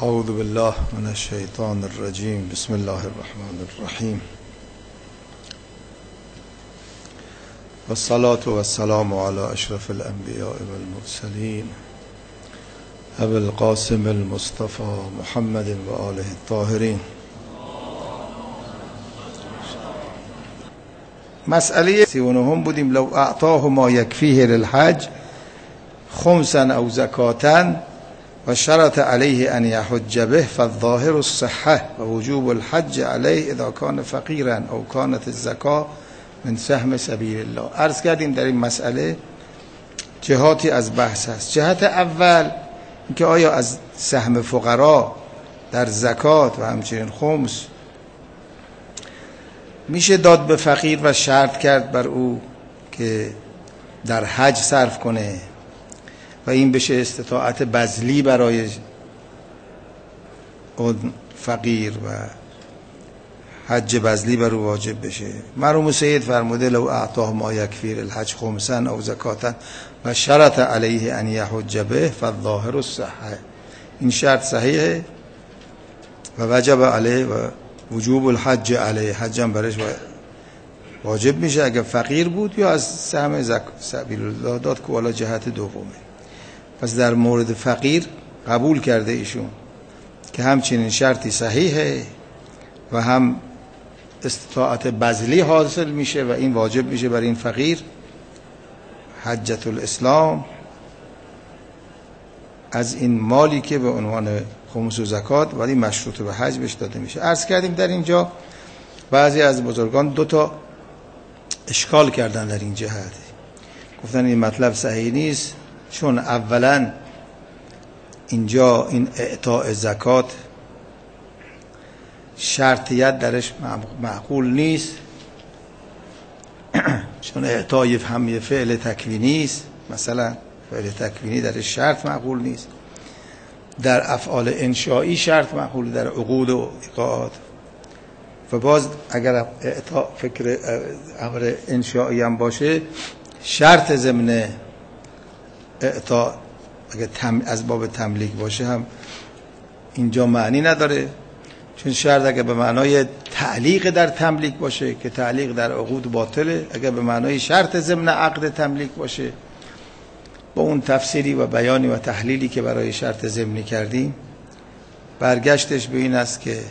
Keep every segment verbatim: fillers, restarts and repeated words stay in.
اعوذ بالله من الشیطان الرجیم. بسم الله الرحمن الرحیم. والصلاة والسلام على اشرف الانبیاء والمرسلین ابی القاسم المصطفى محمد و آله الطاهرین. مسئله سی و نهم بودیم. لو اعطاه ما یکفیه للحج خمسا او زکاتا و شرط علیه ان یحج به فالظاهر الصحه و وجوب الحج علیه اذا کان فقیرا او کانت الزکا من سهم سبیل الله. عرض کردیم در این مسئله جهاتی از بحث هست. جهت اول اینکه آیا از سهم فقرا در زکات و همچنین خمس میشه داد به فقیر و شرط کرد بر او که در حج صرف کنه و این بشه استطاعت بذلی برای اون فقیر و حج بذلی بر او واجب بشه. مرحوم سید فرموده لو اعطاه ما یکفی الحج خمسا او زکاتا و شرط علیه ان یحج به فالظاهر الصحه. این شرط صحیحه و وجب علیه و وجوب الحج علیه، حجم برش واجب میشه اگر فقیر بود یا از سهم سبیل الله داد که والا جهت دومه. پس در مورد فقیر قبول کرده ایشون که همچنین شرطی صحیحه و هم استطاعت بذلی حاصل میشه و این واجب میشه برای این فقیر حجت الاسلام از این مالی که به عنوان خمس و زکات ولی مشروط به حج بهش داده میشه. عرض کردیم در اینجا بعضی از بزرگان دو تا اشکال کردن در این جهت. گفتن این مطلب صحیح نیست چون اولا اینجا این اعطاء زکات شرطیت درش معقول نیست چون اعطای هم یه فعل تکوینی است. مثلا فعل تکوینی درش شرط معقول نیست. در افعال انشایی شرط معقول، در عقود و ایقاعات. و باز اگر اعطاء فکر امر انشایی هم باشه شرط ضمن اعطاء اگر تم از باب تملیک باشه هم اینجا معنی نداره، چون شرط اگر به معنای تعلیق در تملیک باشه که تعلیق در عقود باطله، اگر به معنای شرط ضمن عقد تملیک باشه با اون تفسیری و بیانی و تحلیلی که برای شرط ضمنی کردیم برگشتش به این است که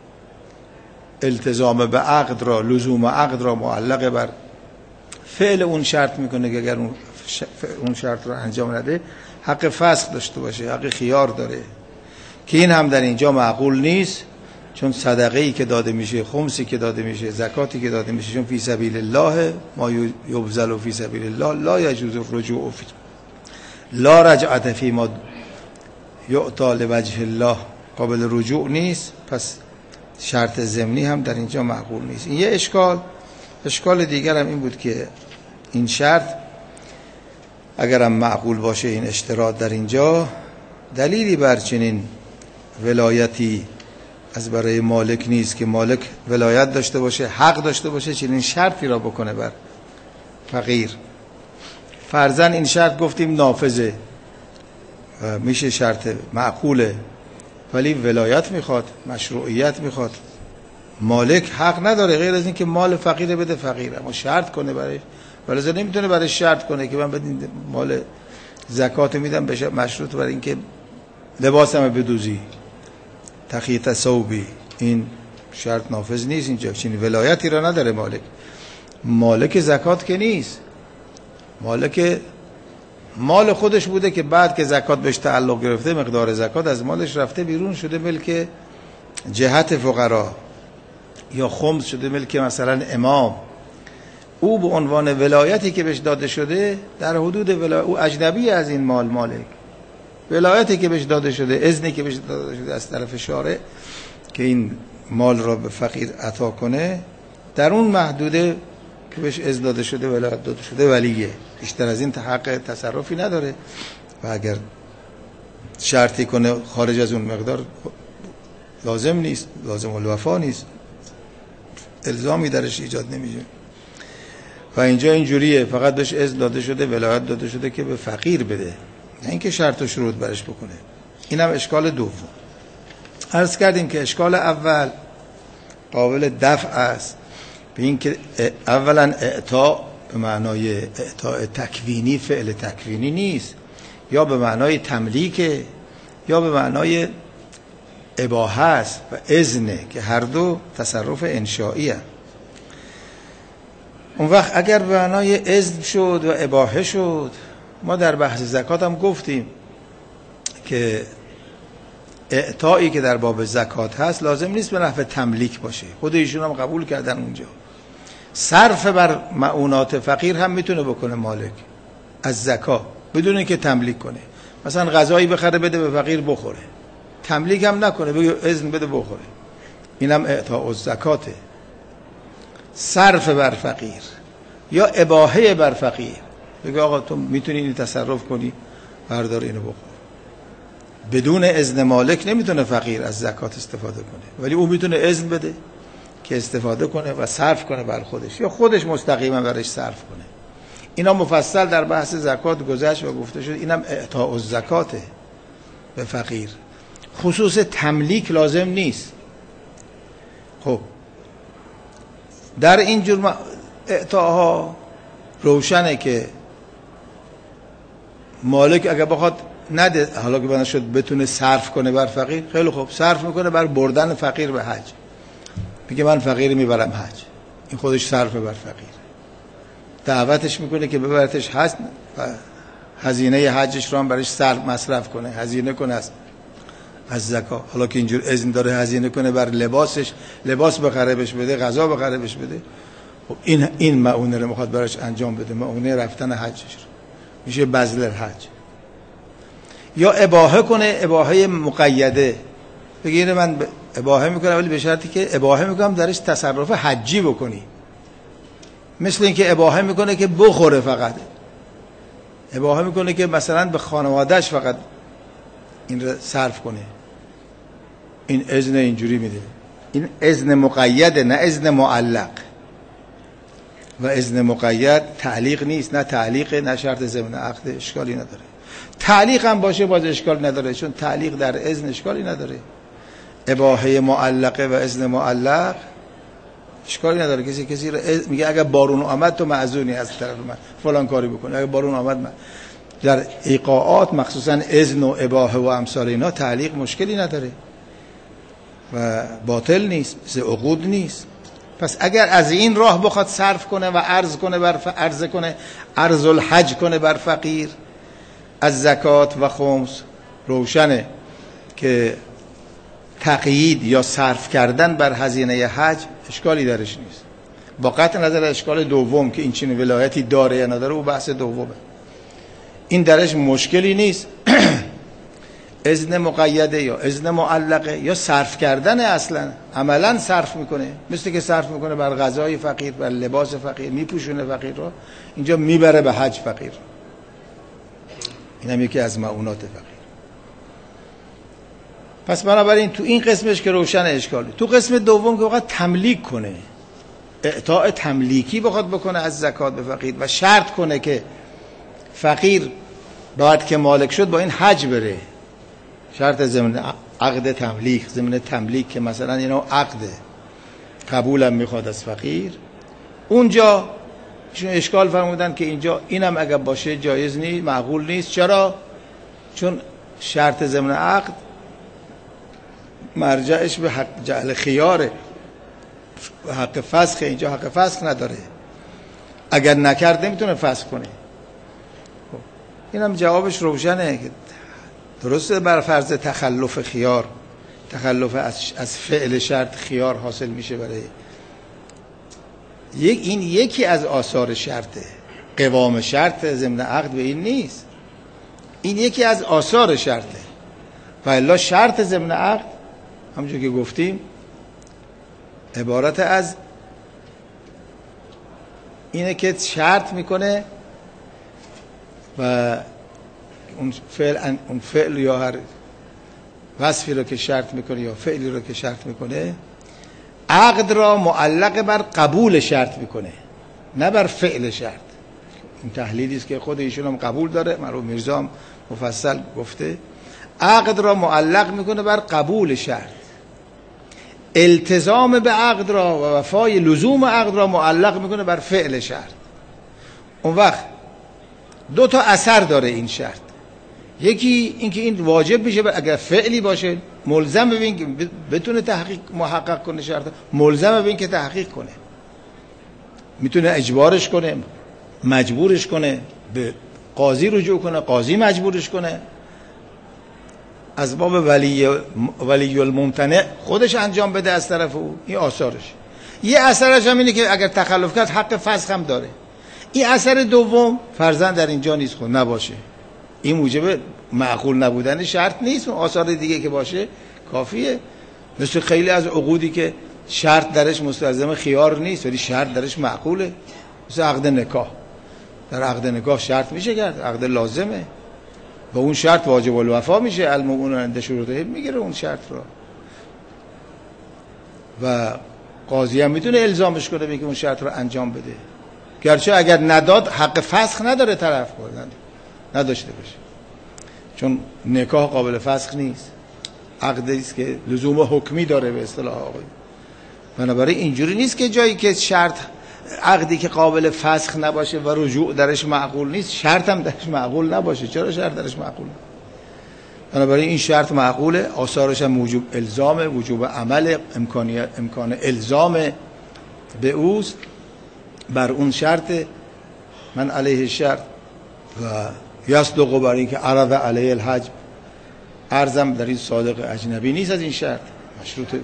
التزام به عقد را، لزوم عقد را معلق بر فعل اون شرط میکنه که اگر اون شرط را انجام نده حق فسخ داشته باشه، حق خیار داره، که این هم در اینجا معقول نیست چون صدقه‌ای که داده میشه، خمسی که داده میشه، زکاتی که داده میشه چون فی سبیل الله ما یبذل فی سبیل الله لا یجوز الرجوع فی لا رجعت فی ما یعطى لوجه الله، قابل رجوع نیست. پس شرط ضمنی هم در اینجا معقول نیست. این یه اشکال. اشکال دیگر هم این بود که این شرط اگرم معقول باشه این اشتراط در اینجا دلیلی بر چنین ولایتی از برای مالک نیست که مالک ولایت داشته باشه، حق داشته باشه چنین شرطی را بکنه بر فقیر. فرضاً این شرط گفتیم نافذه میشه شرط معقوله ولی ولایت میخواد، مشروعیت میخواد. مالک حق نداره غیر از این که مال فقیر بده فقیر، اما شرط کنه برای ولذا نمیتونه برای شرط کنه که من بدین مال زکات میدم بشه مشروط برای اینکه لباسم بدوزی تخیط ثوبی. این شرط نافذ نیست اینجا، چنین ولایتی را نداره مالک. مالک زکات که نیست، مالک مال خودش بوده که بعد که زکات بهش تعلق گرفته مقدار زکات از مالش رفته بیرون شده ملک جهت فقرا یا خمس شده ملک مثلا امام. او به عنوان ولایتی که بهش داده شده در حدود ولایت او اجنبی از این مال مالک، ولایتی که بهش داده شده، اذنی که بهش داده شده از طرف شارع که این مال را به فقیر عطا کنه در اون محدوده که بهش اذن داده شده ولایت داده شده ولیه، بیشتر از این حق تصرفی نداره. و اگر شرطی کنه خارج از اون مقدار لازم نیست، لازم الوفا نیست، الزامی درش ایجاد نمیشه. و اینجا اینجوریه فقط بهش اذن داده شده، ولایت داده شده که به فقیر بده، نه اینکه شرط و شروط برش بکنه. اینم اشکال دوم. عرض کردیم که اشکال اول قابل دفع است به این که اولا اعطا به معنای اعطاء تکوینی فعل تکوینی نیست، یا به معنای تملیک یا به معنای اباحه است و اذنه که هر دو تصرف انشائی هست. اون وقت اگر به معنای اذن شد و اباحه شد، ما در بحث زکات هم گفتیم که اعطایی که در باب زکات هست لازم نیست به نحو تملیک باشه، خود ایشون هم قبول کردن اونجا. صرف بر معونات فقیر هم میتونه بکنه مالک از زکات بدون اینکه تملیک کنه، مثلا غذایی بخره بده به فقیر بخوره، تملیک هم نکنه، بگه اذن بده بخوره، اینم اعطاء الزکاته. صرف بر فقیر یا اباحه بر فقیر، بگه آقا تو میتونی این تصرف کنی، بردار اینو بخور. بدون اذن مالک نمیتونه فقیر از زکات استفاده کنه، ولی او میتونه اذن بده که استفاده کنه و صرف کنه بر خودش، یا خودش مستقیما برش صرف کنه. اینا مفصل در بحث زکات گذشت و گفته شد، اینم اعطاء الزکاته به فقیر. خصوص تملیک لازم نیست. خب در این جور اعطاها روشنه که مالک اگر بخواد نده، حالا که بنا شد بتونه صرف کنه بر فقیر، خیلی خوب صرف میکنه بر بردن فقیر به حج، میگه من فقیر میبرم حج، این خودش صرف بر فقیر. دعوتش میکنه که ببرتش حج و هزینه حجش رو هم برش صرف مصرف کنه، هزینه کنه از از زکات. حالا که اینجور اذن داره هزینه کنه بر لباسش، لباس بخره بهش بده، غذا بخره بهش بده، خب این این معونه رو میخواد براش انجام بده، معونه رفتن حجش رو، میشه بذل الحج. یا اباحه کنه، اباحه مقیده، بگیره من اباحه میکنم ولی به شرطی که اباحه میکنم درش تصرف حجی بکنی، مثل اینکه اباحه میکنه که بخوره، فقط اباحه میکنه که مثلا به خانوادهش فقط این رو صرف کنه، این اذن اینجوری میده. این اذن مقیده، نه اذن معلق. و اذن مقید تعلیق نیست، نه تعلیق نه شرط ضمن عقد، اشکالی نداره. تعلیق هم باشه باز اشکال نداره، چون تعلیق در اذن اشکالی نداره. اباحه معلقه و اذن معلق اشکالی نداره. کسی کسی رو میگه اگر بارون آمد تو معذونی از طرف من فلان کاری بکنه، اگر بارون آمد من. در ایقاعات مخصوصا اذن و اباحه و امثال اینا تعلیق مشکلی نداره و باطل نیست، مثل عقود نیست. پس اگر از این راه بخواد صرف کنه و عرض کنه بر ف... عرض کنه عرض الحج کنه بر فقیر از زکات و خمس، روشنه که تقیید یا صرف کردن بر هزینه حج اشکالی درش نیست. با قطع نظر اشکال دوم که این چنین ولایتی داره یا نداره، او بحث دومه، این درش مشکلی نیست. اذن مقیده یا اذن معلقه یا صرف کردن، اصلا عملا صرف میکنه، مثل که صرف میکنه بر غذای فقیر، بر لباس فقیر، میپوشونه فقیر رو، اینجا میبره به حج فقیر. این هم یکی از معونات فقیر. پس بنابراین تو این قسمش که روشن اشکالی، تو قسم دوم که بخواد تملیک کنه، اعطاء تملیکی بخواد بکنه از زکات به فقیر و شرط کنه که فقیر بعد که مالک شد با این حج بره، شرط ضمن عقد تملیک، ضمن تملیک که مثلا اینا عقد قبولم میخواد از فقیر، اونجا چون اشکال فرمودن که اینجا اینم اگر باشه جایز نیست، معقول نیست. چرا؟ چون شرط ضمن عقد مرجعش به حق جعل خیاره و حق فسخ، اینجا حق فسخ نداره، اگر نکرد نمیتونه فسخ کنه. اینم جوابش روشنه که درسته بر فرض تخلف خیار، تخلف از فعل شرط خیار حاصل میشه برای یک، این یکی از آثار شرطه، قوام شرط ضمن عقد به این نیست، این یکی از آثار شرطه. و الا شرط ضمن عقد همونجور که گفتیم عبارت از اینه که شرط میکنه و اون فعل اون فعل یا هر وصفی رو که شرط میکنه یا فعلی رو که شرط میکنه، عقد را معلق بر قبول شرط میکنه، نه بر فعل شرط. این تحلیلی است که خود ایشون هم قبول داره، مرحوم میرزا هم مفصل گفته، عقد را معلق میکنه بر قبول شرط. التزام به عقد را و وفای لزوم عقد را معلق میکنه بر فعل شرط. اون وقت دو تا اثر داره این شرط. یکی اینکه این واجب میشه اگر فعلی باشه، ملزم به این که بتونه تحقیق محقق کنه شرط، ملزم به این که تحقیق کنه، میتونه اجبارش کنه، مجبورش کنه، به قاضی رجوع کنه، قاضی مجبورش کنه، از باب ولی ولی الممتنع خودش انجام بده از طرف او. این آثارش. یه اثرش هم اینه که اگر تخلف کرد حق فسخ هم داره. این اثر دوم فرضاً در اینجا نیست، خود نباشه، این موجب معقول نبودن شرط نیست. اون آثار دیگه که باشه کافیه. مثل خیلی از عقودی که شرط درش مستلزم خیار نیست ولی شرط درش معقوله، مثل عقد نکاح. در عقد نکاح شرط میشه کرد، عقد لازمه و اون شرط واجب الوفا میشه، المؤمنون عند شروطه میگیره اون شرط رو و قاضی هم میتونه الزامش کنه بگه اون شرط رو انجام بده، گرچه اگر نداد حق فسخ نداره طرف بردن نداشته باشه، چون نکاح قابل فسخ نیست، عقدی است که لزوم حکمی داره به اصطلاح آقای. بنابراین اینجوری نیست که جایی که شرط عقدی که قابل فسخ نباشه و رجوع درش معقول نیست شرط هم درش معقول نباشه. چرا شرط درش معقول؟ بنابراین این شرط معقوله، آثارش هم وجوب الزامه، وجوب عمل، امکانیت امکان الزام به اوست بر اون شرط من علیه شرط و یصدق بر این که عرض علیه الحجب، عرضم در این صادق اجنبی نیست از این شرط مشروطه.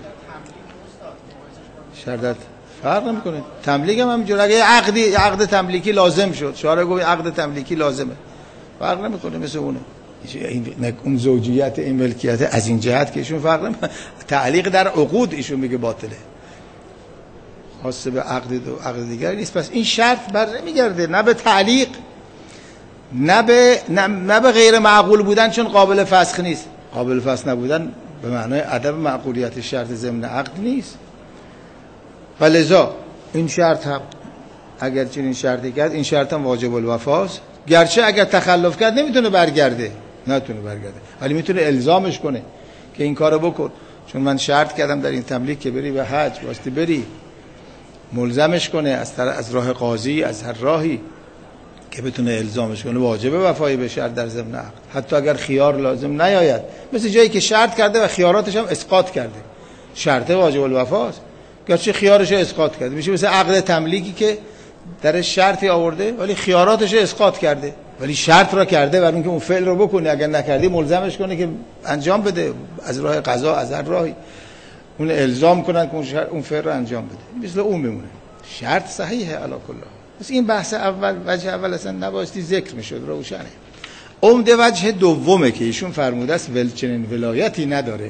شرط فرق نمیکنه. تملیک هم همینجور، اگه عقدی عقد تملیکی لازم شد، شارع گفت عقد تملیکی لازمه، فرق نمیکنه مثل اونه. این اون زوجیت این ملکیت از این جهت که ایشون فرق نمیکنه، تعلیق در عقود ایشون میگه باطله، خاصه به عقد دو عقد دیگر نیست. پس این شرط بر نمیگرده نه به تعلیق نه به نه, نه به غیر معقول بودن، چون قابل فسخ نیست. قابل فسخ نبودن به معنای عدم معقولیت شرط ضمن عقد نیست. ولذا این شرط هم اگر چنین شرطی کرد این شرط هم واجب الوفاست، گرچه اگر تخلف کرد نمیتونه برگرده، نمیتونه برگرده ولی میتونه الزامش کنه که این کارو بکن، چون من شرط کردم در این تملیک که بری به حج واسه بری، ملزمش کنه از طرف از راه قاضی، از هر راهی که بتونه الزامش کنه. واجب وفای به شرط در ضمن عقد حتی اگر خیار لازم نیاید، مثل جایی که شرط کرده و خیاراتش هم اسقاط کرده، شرط واجب الوفاست گرچه خیارش اسقاط کرده، میشه مثل عقد تملیکی که در شرطی آورده ولی خیاراتش اسقاط کرده ولی شرط را کرده برای اینکه اون فعل رو بکنه، اگر نکردی ملزمش کنه که انجام بده از راه قضا، از هر راهی اون الزام کنن که اون, اون فعل رو انجام بده، مثل اون میمونه. شرط صحیحه علی کل. پس این بحث اول، وجه اول اصلا نبایستی ذکر میشد، روشنه. عمده وجه دومه که ایشون فرموده است ول چنین ولایتی نداره،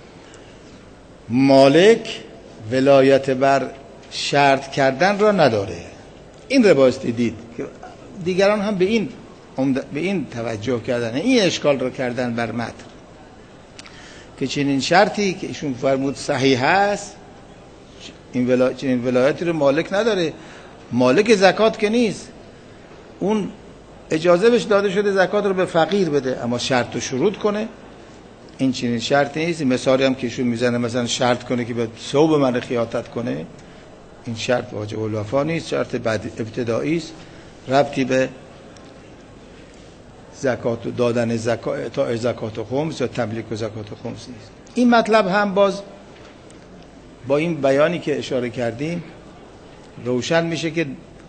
مالک ولایت بر شرط کردن را نداره. این رو بایستی دید که دیگران هم به این به این توجه کردن، این اشکال رو کردن بر متن که چنین شرطی که ایشون فرمود صحیح است، این ولایت چنین ولایتی رو مالک نداره. مالک زکات که نیست، اون اجازه بهش داده شده زکات رو به فقیر بده، اما شرط و شروط کنه این چنین شرطی نیست. مثالی هم که ایشون میزنه مثلا شرط کنه که به ثوب من خیاطت کنه، این شرط واجب الوفا نیست، شرط ابتدایی است، ربطی به زکات دادن زکات تا زکات و خمس یا تملیک و زکات و خمس نیست. این مطلب هم باز با این بیانی که اشاره کردیم روشن میشه که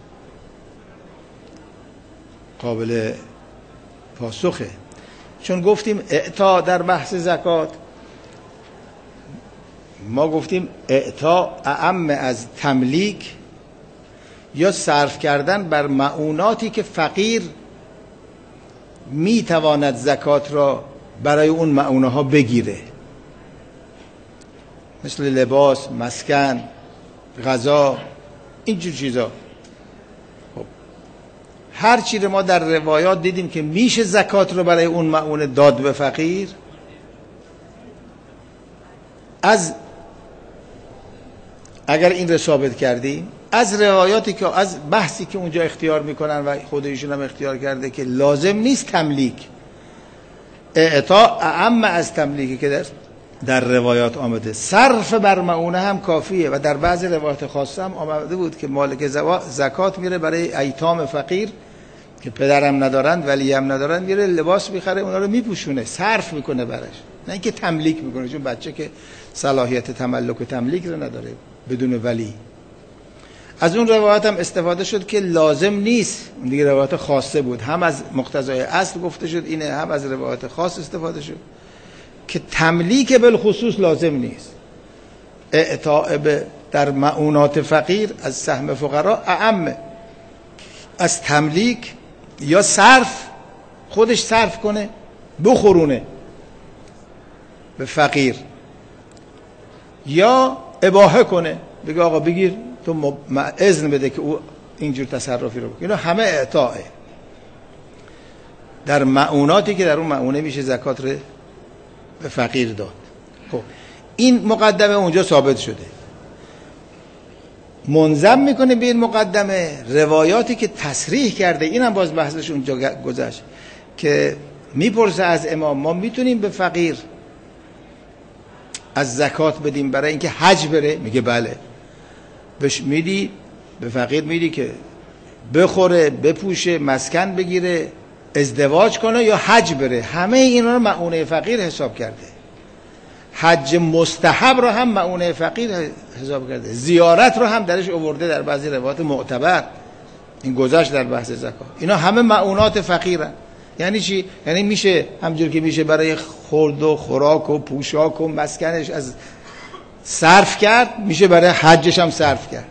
قابل پاسخه، چون گفتیم اعطا در بحث زکات، ما گفتیم اعطا اعم از تملیک یا صرف کردن بر معوناتی که فقیر میتواند زکات را برای اون معونه ها بگیره، مثل لباس، مسکن، غذا، اینجور چیزا. خب هر چی رو ما در روایات دیدیم که میشه زکات رو برای اون معونه داد به فقیر، از اگر این رو ثابت کردیم از روایاتی که از بحثی که اونجا اختیار میکنن و خود ایشون هم اختیار کرده که لازم نیست تملیک، اعطا اعم از تملیکی که در در روایات آمده. صرف بر مؤونه هم کافیه و در بعض روایات خاصه هم آمده بود که مالک زکات میره برای ایتام فقیر که پدرم ندارند ولی هم ندارند، میره لباس میخره اونا رو میپوشونه، صرف میکنه براش، نه اینکه تملیک میکنه، چون بچه که صلاحیت تملک و تملیک رو نداره بدون ولی. از اون روایت هم استفاده شد که لازم نیست، اون دیگه روایت خاصه بود، هم از مقتضای اصل گفته شد اینه، هم از روایت خاص استفاده شد که تملیک بالخصوص لازم نیست. اعطاء در مؤونات فقیر از سهم فقرا اعم از تملیک، یا صرف خودش صرف کنه بخورونه به فقیر، یا اباحه کنه بگه آقا بگیر تو اذن بده که او اینجور تصرفی رو بکنه. اینا همه اعطائه در مؤوناتی که در اون مؤونه میشه زکات رو به فقیر داد. خب این مقدمه اونجا ثابت شده. منظم میکنه به این مقدمه روایاتی که تصریح کرده، اینم باز بحثش اونجا گذشت که میپرسه از امام ما میتونیم به فقیر از زکات بدیم برای اینکه حج بره؟ میگه بله. بهش میدی، به فقیر میدی که بخوره، بپوشه، مسکن بگیره، ازدواج کنه یا حج بره. همه اینا رو مؤونه فقیر حساب کرده. حج مستحب رو هم مؤونه فقیر حساب کرده. زیارت رو هم درش آورده در بعضی روایات معتبر. این گذشت در بحث زکات. اینا همه مؤونات فقیرن. یعنی چی؟ یعنی میشه همجور که میشه برای خورد و خوراک و پوشاک و مسکنش از صرف کرد، میشه برای حجش هم صرف کرد.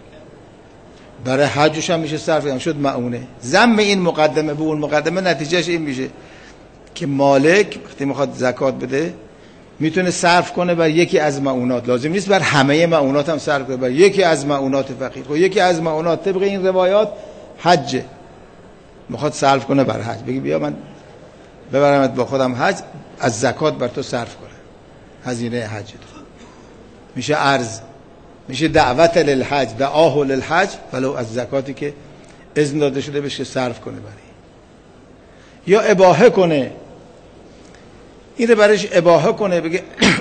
برای حجش هم میشه صرف کرد، شد مؤونه. ضم این مقدمه به اون مقدمه نتیجهش این میشه که مالک وقتی میخواد زکات بده میتونه صرف کنه بر یکی از مؤونات، لازم نیست بر همه مؤونات هم صرف کنه، بر یکی از مؤونات فقیر. خب یکی از مؤونات طبق این روایات حج، میخواد صرف کنه بر حج، بگی بیا من ببرمت با خودم حج، از زکات بر تو صرف کنه هزینه حج تو. میشه عرض، میشه دعوت للحج، دعاه للحج، ولو از زکاتی که اذن داده شده بشه صرف کنه برای. یا اباحه کنه، این رو برش اباحه کنه، بگه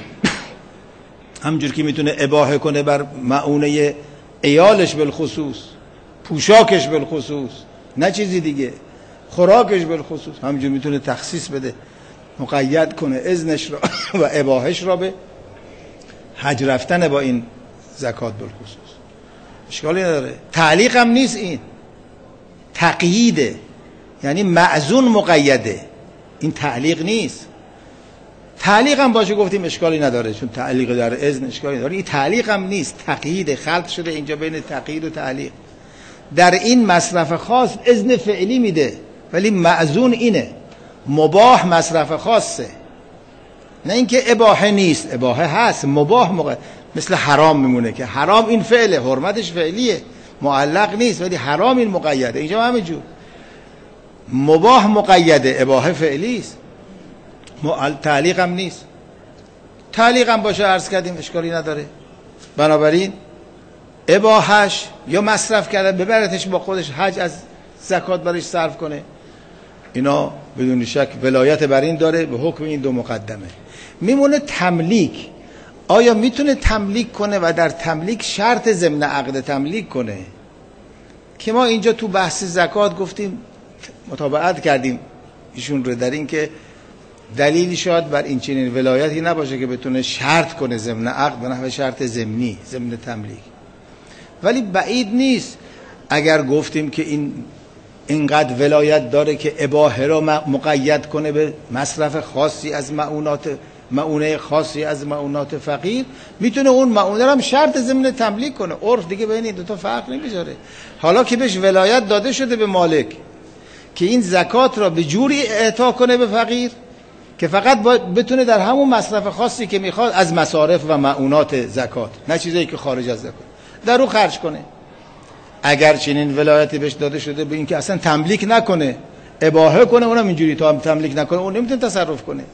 همجور که میتونه اباحه کنه بر مؤونه عیالش بالخصوص، پوشاکش بالخصوص، نه چیزی دیگه، خوراکش بالخصوص، همجور میتونه تخصیص بده، مقید کنه اذنش را و اباحش را به حج رفتن با این زکات بالخصوص. اشکالی نداره. تعلیق هم نیست، این تقییده، یعنی معزون مقیده، این تعلیق نیست. تعلیق هم باشه گفتیم اشکالی نداره، چون تعلیق در اذن اشکالی نداره. این تعلیق هم نیست، تقیید خلط شده اینجا بین تقیید و تعلیق. در این مصرف خاص اذن فعلی میده، ولی معزون اینه، مباح مصرف خاصه، نه اینکه اباحه نیست، اباحه هست، مباح موقع مثل حرام میمونه که حرام این فعله، حرمتش فعلیه، معلق نیست، ولی حرام این مقیده. اینجا همه جور مباح مقیده، اباحه فعلی است، تعلیق هم نیست. تعلیق هم باشه عرض کردیم اشکالی نداره. بنابراین اباحش یا مصرف کرده ببرتش با خودش حج، از زکات برش صرف کنه، اینا بدون شک ولایت بر این داره به حکم این دو مقدمه. میمونه تملیک. آیا میتونه تملیک کنه و در تملیک شرط ضمن عقد تملیک کنه؟ که ما اینجا تو بحث زکات گفتیم، متابعت کردیم ایشون رو در این که دلیلی شاید بر این چنین ولایتی نباشه که بتونه شرط کنه ضمن عقد به نحو شرط ضمنی ضمن تملیک، ولی بعید نیست اگر گفتیم که این اینقدر ولایت داره که اباحه را مقید کنه به مصرف خاصی از مؤونات، مؤونه خاصی از مؤونات فقیر، میتونه اون مؤونه را هم شرط ضمن تملیک کنه. عرف دیگه بین این دو تا فرق نمیذاره. حالا که بهش ولایت داده شده به مالک که این زکات را به جوری اعطا کنه به فقیر که فقط بتونه در همون مصرف خاصی که میخواد از مصارف و مؤونات زکات، نه چیزایی که خارج از زکات، در او خرج کنه. اگر چنین ولایتی بهش داده شده به این که اصلا تملیک نکنه، اباحه کنه، اونم اینجوری تا تملیک نکنه اون نمیتونه تصرف کنه.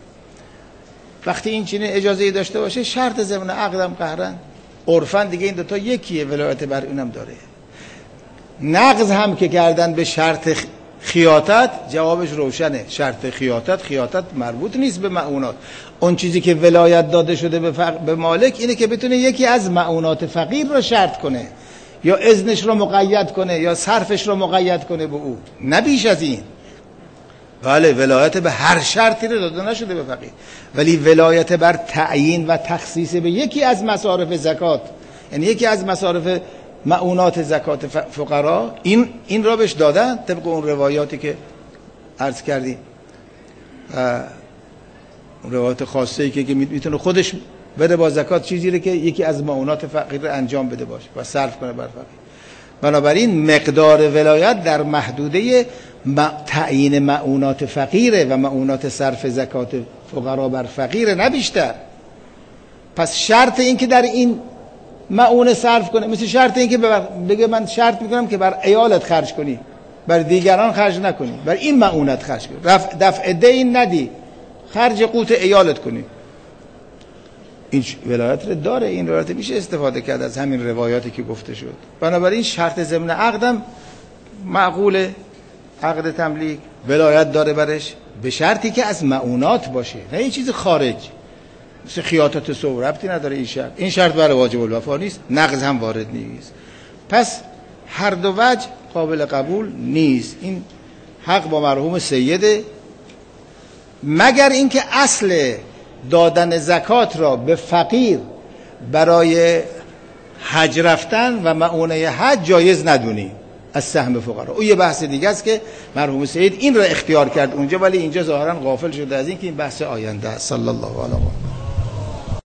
وقتی این چنین اجازه‌ای داشته باشه شرط ضمن عقدم قهرن. عرفاً دیگه این دو تا یکیه، ولایت بر اونم داره. نقض هم که کردن به شرط خیاطت جوابش روشنه. شرط خیاطت خیاطت مربوط نیست به مؤونات. اون چیزی که ولایت داده شده به, فق... به مالک اینه که بتونه یکی از مؤونات فقیر رو شرط کنه، یا اذنش رو مقید کنه، یا صرفش رو مقید کنه به او، نه بیش از این. بله ولایت به هر شرطی رو داده نشده به فقیر، ولی ولایت بر تعیین و تخصیص به یکی از مصارف زکات، یعنی یکی از مصارف مؤونات زکات فقرا، این این را بهش دادن طبق اون روایاتی که عرض کردیم، روایات خاصه ای که میتونه خودش بده با زکات چیزی رو که یکی از مؤونات فقیر رو انجام بده باشه و صرف کنه بر فقیر. بنابراین مقدار ولایت در محدوده تعیین مؤونات فقیره و مؤونات صرف زکات فقرا بر فقیره، نه بیشتر. پس شرط این که در این مؤونه صرف کنه، مثل شرط این که بگه من شرط میکنم که بر عیالت خرج کنی، بر دیگران خرج نکنی، بر این مؤونت خرج کنی، رفع دفع دین ندی، خرج قوت عیالت کنی. این ولایت رو داره، این ولایت میشه استفاده کرد از همین روایاتی که گفته شد. بنابراین شرط ضمن عقدم معقوله، عقد تملیک ولایت داره برش، به شرطی که از مؤونات باشه، نه این چیز خارج مثل خیاطت صور، ربطی نداره این شرط. این شرط برای واجب الوفا نیست، نقض هم وارد نیست. پس هر دو وجه قابل قبول نیست. این حق با مرحوم سیده، مگر اینکه اصل دادن زکات را به فقیر برای حج رفتن و مؤونه حج جایز ندونی از سهم فقرا. او یه بحث دیگه است که مرحوم سید این را اختیار کرد اونجا، ولی اینجا ظاهرا غافل شده از این که این بحث آینده است. صلی الله علیه و